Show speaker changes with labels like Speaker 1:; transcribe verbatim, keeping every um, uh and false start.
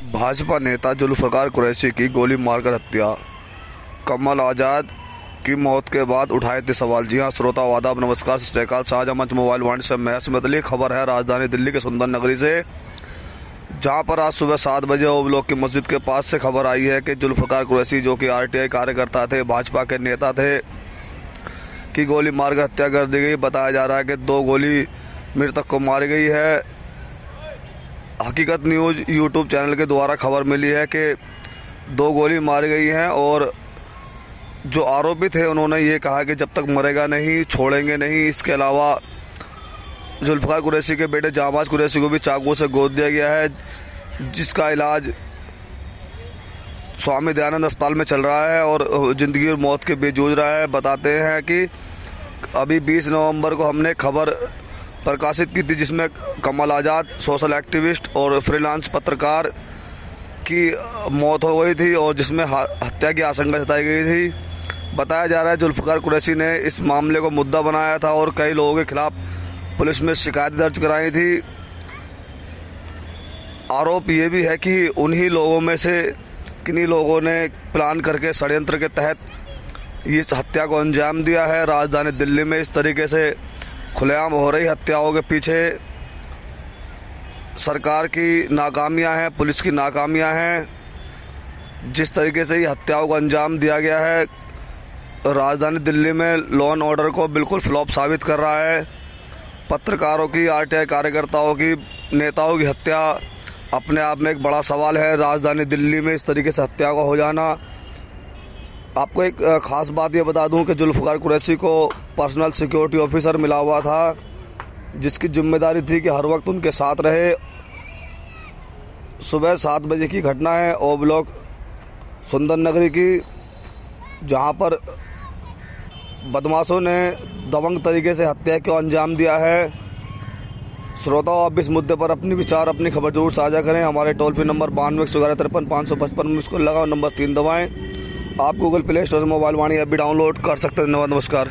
Speaker 1: भाजपा नेता जुल्फकार कुरैशी की गोली मारकर हत्या। कमल आजाद की मौत के बाद उठाए थे सवाल। जी हां श्रोता, आदाब, नमस्कार, सत श्री अकाल। शाहजहां मंच मोबाइल वाणी से मैं असमत। खबर है राजधानी दिल्ली के सुंदर नगरी से, जहां पर आज सुबह सात बजे ओवलोक की मस्जिद के पास से खबर आई है कि जुल्फकार कुरैशी, जो कि आरटीआई कार्यकर्ता थे, भाजपा के नेता थे, की गोली मारकर हत्या कर दी गई। बताया जा रहा है कि दो गोली मृतक को मारी गई है। हकीकत न्यूज यूट्यूब चैनल के द्वारा खबर मिली है कि दो गोली मारी गई हैं और जो आरोपी थे उन्होंने ये कहा कि जब तक मरेगा नहीं, छोड़ेंगे नहीं। इसके अलावा जुल्फकार कुरैशी के बेटे जाबाज कुरैशी को भी चाकू से गोद दिया गया है, जिसका इलाज स्वामी दयानंद अस्पताल में चल रहा है और जिंदगी और मौत के बीच जूझ रहा है। बताते हैं कि अभी बीस नवंबर को हमने खबर प्रकाशित की थी, जिसमें कमल आजाद, सोशल एक्टिविस्ट और फ्रीलांस पत्रकार की मौत हो गई थी और जिसमें हत्या की आशंका जताई गई थी। बताया जा रहा है जुल्फकार कुरैशी ने इस मामले को मुद्दा बनाया था और कई लोगों के खिलाफ पुलिस में शिकायत दर्ज कराई थी। आरोप ये भी है कि उन्हीं लोगों में से किन्हीं लोगों ने प्लान करके षड्यंत्र के तहत इस हत्या को अंजाम दिया है। राजधानी दिल्ली में इस तरीके से खुलेआम हो रही हत्याओं के पीछे सरकार की नाकामियां हैं, पुलिस की नाकामियां हैं। जिस तरीके से ये हत्याओं को अंजाम दिया गया है, राजधानी दिल्ली में लॉ एंड ऑर्डर को बिल्कुल फ्लॉप साबित कर रहा है। पत्रकारों की, आरटीआई कार्यकर्ताओं की, नेताओं की हत्या अपने आप में एक बड़ा सवाल है। राजधानी दिल्ली में इस तरीके से हत्या का हो जाना। आपको एक खास बात ये बता दूं कि जुल्फकार कुरैशी को पर्सनल सिक्योरिटी ऑफिसर मिला हुआ था, जिसकी जिम्मेदारी थी कि हर वक्त उनके साथ रहे। सुबह सात बजे की घटना है ओवलोक सुंदर नगरी की, जहां पर बदमाशों ने दबंग तरीके से हत्या को अंजाम दिया है। श्रोताओं, आप इस मुद्दे पर अपनी विचार, अपनी खबर जरूर साझा करें। हमारे टोल फ्री नंबर बानवे एक सौ ग्यारह तिरपन पाँच सौ पचपन में इसको लगाओ, नंबर तीन दबाएं। आप गूगल प्ले स्टोर से मोबाइल वाणी ऐप भी डाउनलोड कर सकते हैं। धन्यवाद, नमस्कार।